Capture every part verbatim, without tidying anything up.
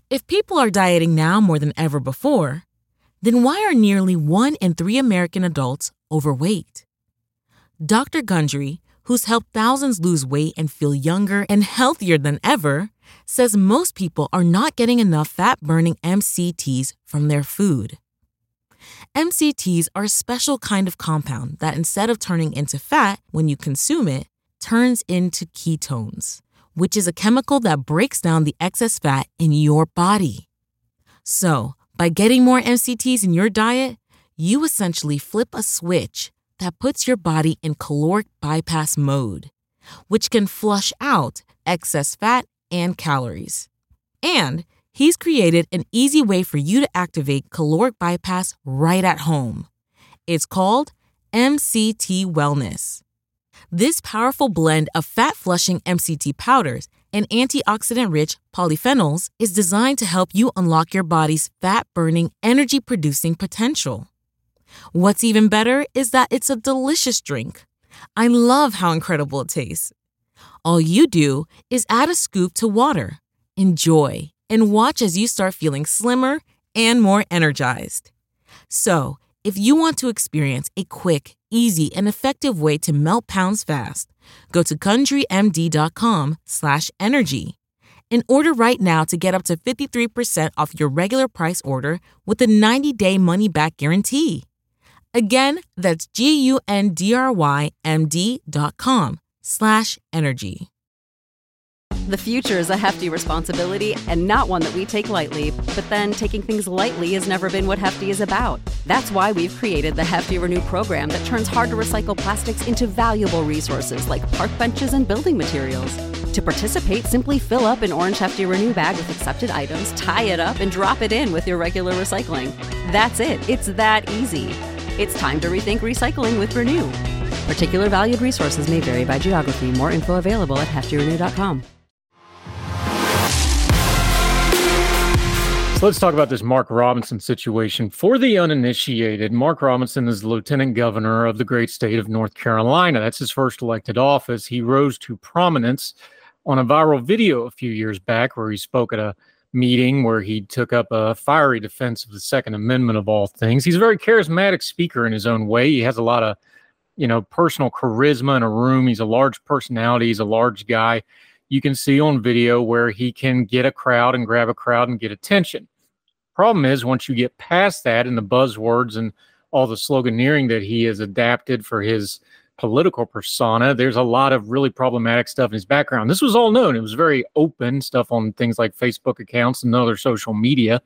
If people are dieting now more than ever before, then why are nearly one in three American adults overweight? Doctor Gundry, who's helped thousands lose weight and feel younger and healthier than ever, says most people are not getting enough fat-burning M C Ts from their food. M C Ts are a special kind of compound that, instead of turning into fat when you consume it, turns into ketones, which is a chemical that breaks down the excess fat in your body. So, by getting more M C Ts in your diet, you essentially flip a switch that puts your body in caloric bypass mode, which can flush out excess fat and calories. And he's created an easy way for you to activate caloric bypass right at home. It's called M C T Wellness. This powerful blend of fat-flushing M C T powders and antioxidant-rich polyphenols is designed to help you unlock your body's fat-burning, energy-producing potential. What's even better is that it's a delicious drink. I love how incredible it tastes. All you do is add a scoop to water, enjoy, and watch as you start feeling slimmer and more energized. So, if you want to experience a quick, easy, and effective way to melt pounds fast, go to GundryMD.com slash energy and order right now to get up to fifty-three percent off your regular price order with a ninety-day money-back guarantee. Again, that's G-U-N-D-R-Y-M-D.com slash energy. The future is a hefty responsibility and not one that we take lightly, but then taking things lightly has never been what Hefty is about. That's why we've created the Hefty Renew program that turns hard-to-recycle plastics into valuable resources like park benches and building materials. To participate, simply fill up an orange Hefty Renew bag with accepted items, tie it up, and drop it in with your regular recycling. That's it. It's that easy. It's time to rethink recycling with Renew. Particular valued resources may vary by geography. More info available at hefty renew dot com. So let's talk about this Mark Robinson situation. For the uninitiated, Mark Robinson is the lieutenant governor of the great state of North Carolina. That's his first elected office. He rose to prominence on a viral video a few years back where he spoke at a meeting where he took up a fiery defense of the Second Amendment of all things. He's a very charismatic speaker in his own way. He has a lot of, you know, personal charisma in a room. He's a large personality. He's a large guy. You can see on video where he can get a crowd and grab a crowd and get attention. Problem is, once you get past that and the buzzwords and all the sloganeering that he has adapted for his political persona, there's a lot of really problematic stuff in his background. This was all known. It was very open stuff on things like Facebook accounts and other social media.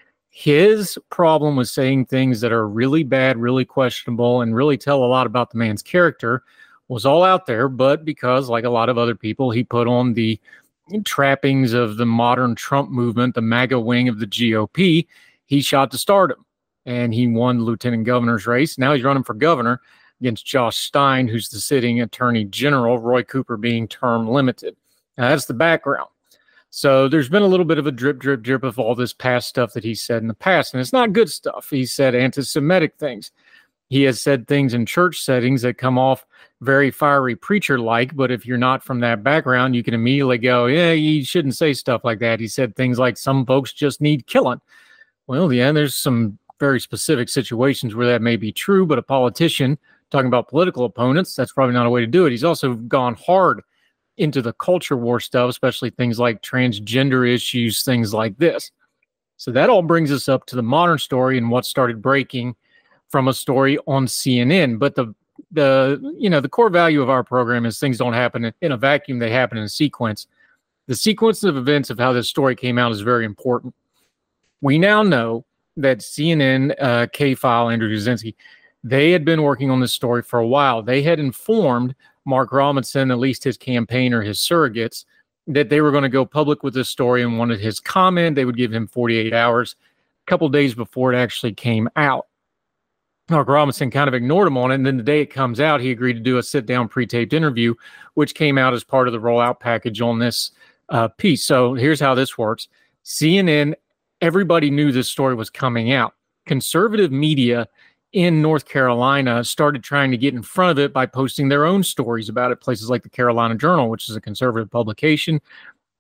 His problem was saying things that are really bad, really questionable, and really tell a lot about the man's character. Was all out there, but because, like a lot of other people, he put on the trappings of the modern Trump movement, the MAGA wing of the G O P, he shot to stardom, and he won the lieutenant governor's race. Now he's running for governor against Josh Stein, who's the sitting attorney general, Roy Cooper being term limited. Now, that's the background. So there's been a little bit of a drip, drip, drip of all this past stuff that he said in the past, and it's not good stuff. He said anti-Semitic things. He has said things in church settings that come off very fiery preacher-like, but if you're not from that background, you can immediately go, yeah, you shouldn't say stuff like that. He said things like some folks just need killing. Well, yeah, there's some very specific situations where that may be true, but a politician talking about political opponents, that's probably not a way to do it. He's also gone hard into the culture war stuff, especially things like transgender issues, things like this. So that all brings us up to the modern story and what started breaking from a story on C N N. But the the you know the core value of our program is things don't happen in a vacuum; they happen in a sequence. The sequence of events of how this story came out is very important. We now know that C N N, uh, K-File, Andrew Jasinski, they had been working on this story for a while. They had informed Mark Robinson, at least his campaign or his surrogates, that they were going to go public with this story and wanted his comment. They would give him forty-eight hours, a couple days before it actually came out. Mark Robinson kind of ignored him on it, and then the day it comes out, he agreed to do a sit-down pre-taped interview, which came out as part of the rollout package on this uh, piece. So here's how this works. C N N, everybody knew this story was coming out. Conservative media in North Carolina started trying to get in front of it by posting their own stories about it. Places like the Carolina Journal, which is a conservative publication,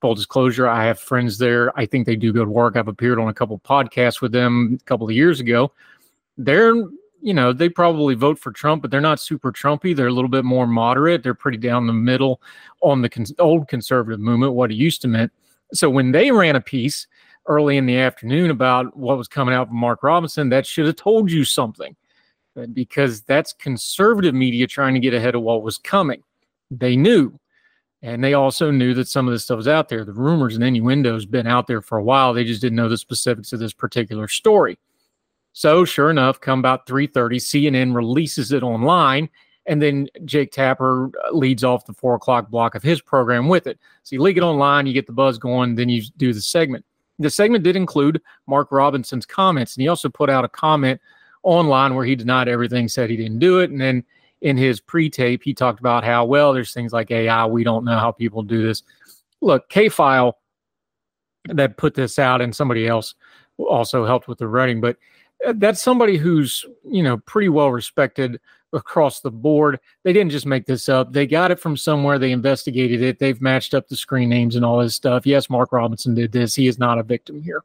Full disclosure, I have friends there. I think they do good work. I've appeared on a couple podcasts with them a couple of years ago. They're, you know, they probably vote for Trump, but they're not super Trumpy. They're a little bit more moderate. They're pretty down the middle on the cons- old conservative movement, what it used to mean. So when they ran a piece early in the afternoon about what was coming out from Mark Robinson, that should have told you something, because that's conservative media trying to get ahead of what was coming. They knew. And they also knew that some of this stuff was out there. The rumors and innuendos been out there for a while. They just didn't know the specifics of this particular story. So sure enough, come about three thirty, C N N releases it online, and then Jake Tapper leads off the four o'clock block of his program with it. So you leak it online, you get the buzz going, then you do the segment. The segment did include Mark Robinson's comments, and he also put out a comment online where he denied everything, said he didn't do it, and then in his pre-tape, he talked about how, well, there's things like A I. We don't know how people do this. Look, K-File that put this out, and somebody else also helped with the writing, but that's somebody who's, you know, pretty well respected across the board. They didn't just make this up. They got it from somewhere. They investigated it. They've matched up the screen names and all this stuff. Yes, Mark Robinson did this. He is not a victim here.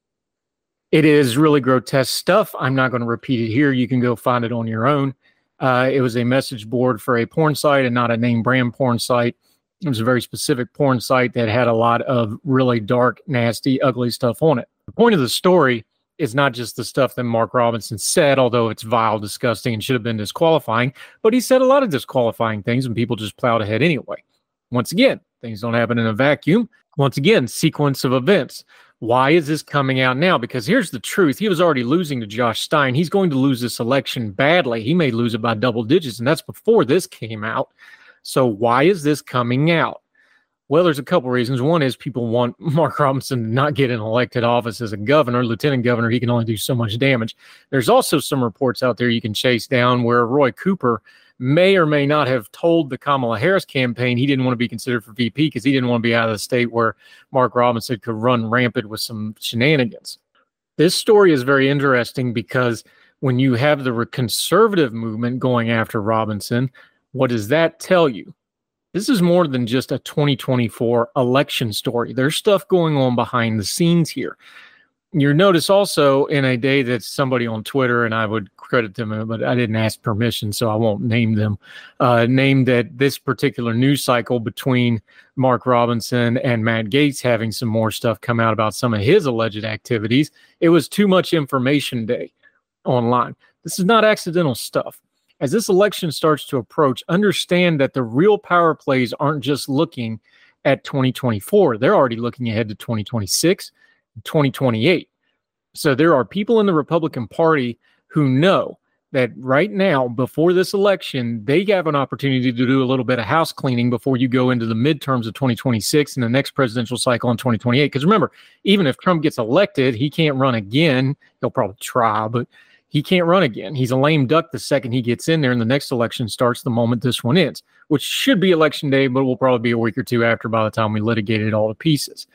It is really grotesque stuff. I'm not going to repeat it here. You can go find it on your own. Uh, it was a message board for a porn site and not a name brand porn site. It was a very specific porn site that had a lot of really dark, nasty, ugly stuff on it. The point of the story is not just the stuff that Mark Robinson said, although it's vile, disgusting, and should have been disqualifying, but he said a lot of disqualifying things and people just plowed ahead anyway. Once again, things don't happen in a vacuum. Once again, sequence of events. Why is this coming out now? Because here's the truth. He was already losing to Josh Stein. He's going to lose this election badly. He may lose it by double digits, and that's before this came out. So why is this coming out? Well, there's a couple reasons. One is people want Mark Robinson to not get an elected office as a governor, lieutenant governor. He can only do so much damage. There's also some reports out there you can chase down where Roy Cooper may or may not have told the Kamala Harris campaign he didn't want to be considered for V P because he didn't want to be out of the state where Mark Robinson could run rampant with some shenanigans. This story is very interesting because when you have the conservative movement going after Robinson, what does that tell you? This is more than just a twenty twenty-four election story. There's stuff going on behind the scenes here. You notice also in a day that somebody on Twitter, and I would credit them, but I didn't ask permission, so I won't name them, uh, named that this particular news cycle between Mark Robinson and Matt Gaetz having some more stuff come out about some of his alleged activities. It was too much information day online. This is not accidental stuff. As this election starts to approach, understand that the real power plays aren't just looking at twenty twenty-four. They're already looking ahead to twenty twenty-six. twenty twenty-eight. So there are people in the Republican Party who know that right now, before this election, they have an opportunity to do a little bit of house cleaning before you go into the midterms of twenty twenty-six and the next presidential cycle in twenty twenty-eight. Because remember, even if Trump gets elected, he can't run again. He'll probably try, but he can't run again. He's a lame duck the second he gets in there, and the next election starts the moment this one ends, which should be election day, but will probably be a week or two after by the time we litigate it all to pieces.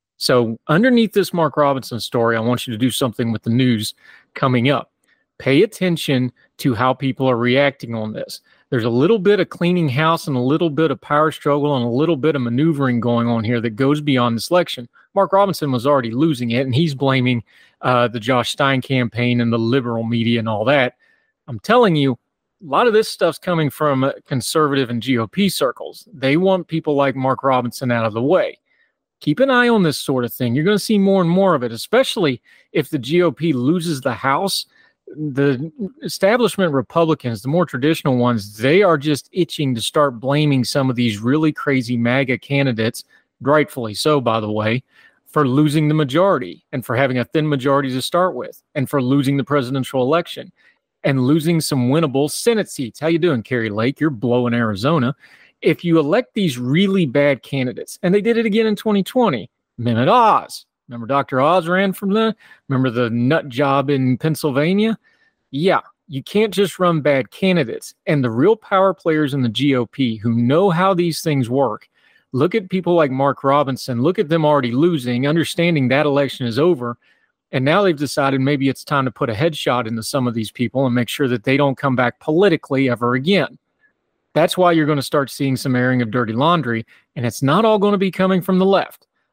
So underneath this Mark Robinson story, I want you to do something with the news coming up. Pay attention to how people are reacting on this. There's a little bit of cleaning house and a little bit of power struggle and a little bit of maneuvering going on here that goes beyond this election. Mark Robinson was already losing it, and he's blaming uh, the Josh Stein campaign and the liberal media and all that. I'm telling you, a lot of this stuff's coming from conservative and G O P circles. They want people like Mark Robinson out of the way. Keep an eye on this sort of thing. You're going to see more and more of it, especially if the G O P loses the House. The establishment Republicans, the more traditional ones, they are just itching to start blaming some of these really crazy MAGA candidates, rightfully so, by the way, for losing the majority and for having a thin majority to start with and for losing the presidential election and losing some winnable Senate seats. How you doing, Carrie Lake? You're blowing Arizona. If you elect these really bad candidates, and they did it again in twenty twenty, Mehmet Oz, remember Doctor Oz ran from the, remember the nut job in Pennsylvania? Yeah, you can't just run bad candidates. And the real power players in the G O P who know how these things work, look at people like Mark Robinson, look at them already losing, understanding that election is over. And now they've decided maybe it's time to put a headshot into some of these people and make sure that they don't come back politically ever again. That's why you're going to start seeing some airing of dirty laundry, and it's not all going to be coming from the left.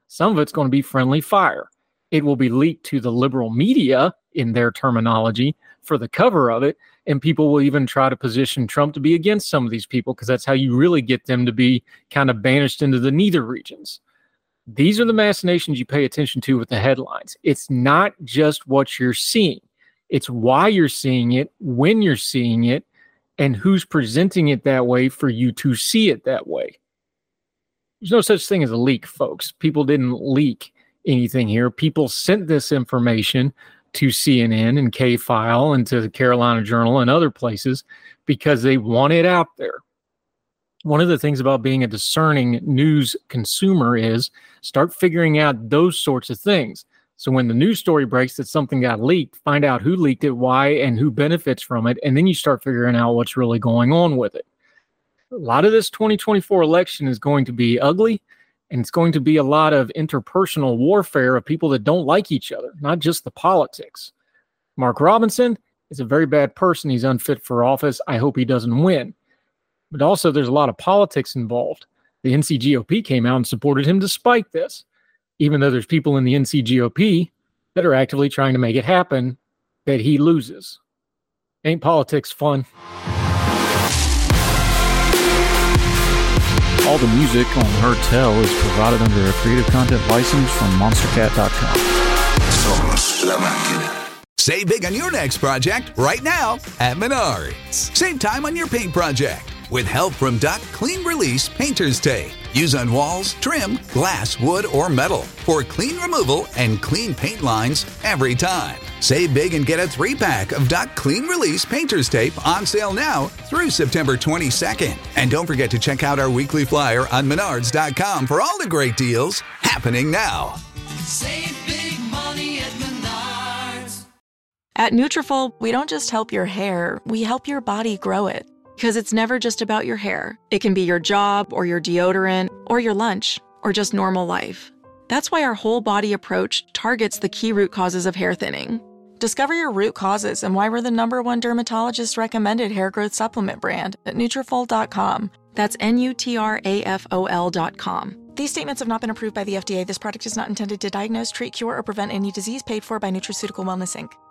Some of it's going to be friendly fire. It will be leaked to the liberal media, in their terminology, for the cover of it, and people will even try to position Trump to be against some of these people, because that's how you really get them to be kind of banished into the neither regions. These are the machinations you pay attention to with the headlines. It's not just what you're seeing. It's why you're seeing it, when you're seeing it, and who's presenting it that way for you to see it that way. There's no such thing as a leak, folks. People didn't leak anything here. People sent this information to C N N and K-File and to the Carolina Journal and other places because they want it out there. One of the things about being a discerning news consumer is start figuring out those sorts of things. So when the news story breaks that something got leaked, find out who leaked it, why, and who benefits from it, and then you start figuring out what's really going on with it. A lot of this twenty twenty-four election is going to be ugly, and it's going to be a lot of interpersonal warfare of people that don't like each other, not just the politics. Mark Robinson is a very bad person. He's unfit for office. I hope he doesn't win. But also there's a lot of politics involved. The N C G O P came out and supported him despite this, even though there's people in the N C G O P that are actively trying to make it happen that he loses. Ain't politics fun? All the music on Heard Tell is provided under a Creative Content license from monster cat dot com. Somos la máquina. Save big on your next project right now at Menards. Save time on your paint project with help from Duck Clean Release Painter's Tape. Use on walls, trim, glass, wood, or metal for clean removal and clean paint lines every time. Save big and get a three-pack of Duck Clean Release Painter's Tape on sale now through September twenty-second. And don't forget to check out our weekly flyer on menards dot com for all the great deals happening now. Save big money at Menards. At Nutrafol, we don't just help your hair, we help your body grow it. Because it's never just about your hair. It can be your job, or your deodorant, or your lunch, or just normal life. That's why our whole body approach targets the key root causes of hair thinning. Discover your root causes and why we're the number one dermatologist recommended hair growth supplement brand at Nutrafol dot com. That's N U T R A F O L dot com. These statements have not been approved by the F D A. This product is not intended to diagnose, treat, cure, or prevent any disease paid for by Nutraceutical Wellness, Incorporated